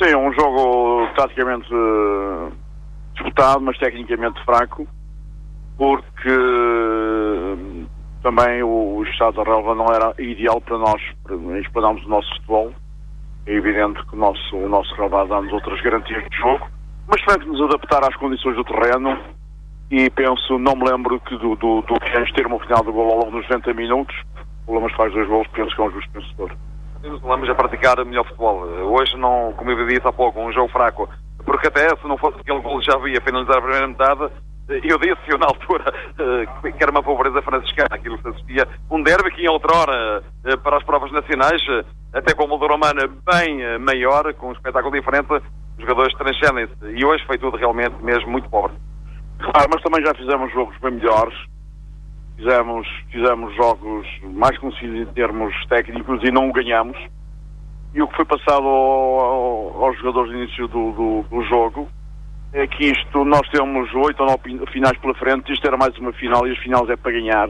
Sim, um jogo taticamente disputado, mas tecnicamente fraco, porque também o estado da relva não era ideal para nós explorarmos o nosso futebol. É evidente que o nosso relvado dá-nos outras garantias de jogo, mas tivemos que nos adaptar às condições do terreno e penso, não me lembro que do que ter uma final do gol ao longo dos 90 minutos. O Lamas faz 2 golos, penso que é um justo vencedor. O Lamas a praticar melhor futebol. Hoje, não, como eu disse há pouco, um jogo fraco, porque até se não fosse aquele gol já havia finalizar a primeira metade, eu disse na altura que era uma pobreza franciscana, aquilo que se assistia, um derby que em outrora para as provas nacionais, até com uma moldura humana bem maior, com um espetáculo diferente, os jogadores transcendem-se, e hoje foi tudo realmente mesmo muito pobre. Claro, mas também já fizemos jogos bem melhores, fizemos jogos mais conhecidos em termos técnicos e não o ganhamos, e o que foi passado aos jogadores no início do jogo é que nós temos 8 ou 9 finais pela frente, isto era mais uma final e as finais é para ganhar.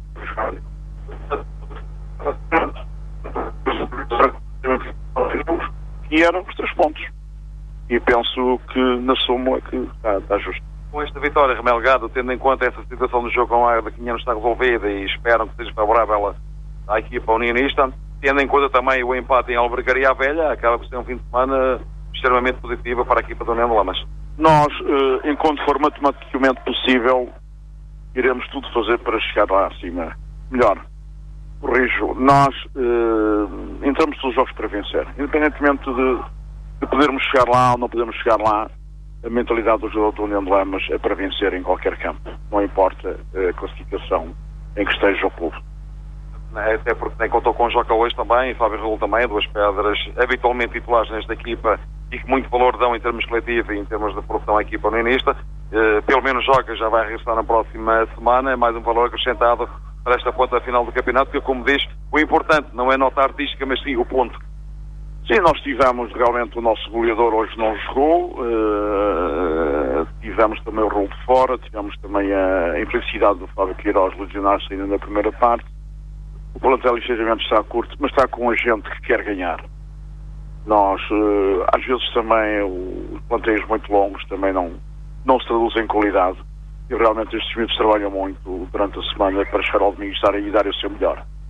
E eram os 3 pontos. E penso que na soma é que está justo. Com esta vitória, Remelgado, tendo em conta essa situação do jogo com a Águeda Quinhão está resolvida e esperam que seja favorável à equipa unionista, tendo em conta também o empate em Albergaria Velha, acaba por ser um fim de semana extremamente positivo para a equipa do União de Lamas. Nós, enquanto for matematicamente possível, iremos tudo fazer para chegar lá acima. Melhor, corrijo, nós entramos todos os jogos para vencer. Independentemente de podermos chegar lá ou não podermos chegar lá, a mentalidade do jogador da União de Lamas é para vencer em qualquer campo. Não importa a classificação em que esteja o clube. Até porque nem contou com o Joca hoje também, e Fábio Raul também, 2 pedras habitualmente titulares nesta equipa e que muito valor dão em termos coletivos e em termos de produção à equipa unionista. Pelo menos Joca já vai regressar na próxima semana, é mais um valor acrescentado para esta ponta final do campeonato, que como diz, o importante não é nota artística, mas sim o ponto. Sim, nós tivemos realmente o nosso goleador hoje não jogou, tivemos também o rolo de fora, tivemos também a infelicidade do Fábio Queiroz lesionar-se ainda na primeira parte. O plantel ligeiramente está curto, mas está com a gente que quer ganhar. Nós, às vezes também, os plantéis muito longos também não se traduzem em qualidade. E realmente estes miúdos trabalham muito durante a semana para chegar ao domingo e dar o seu melhor.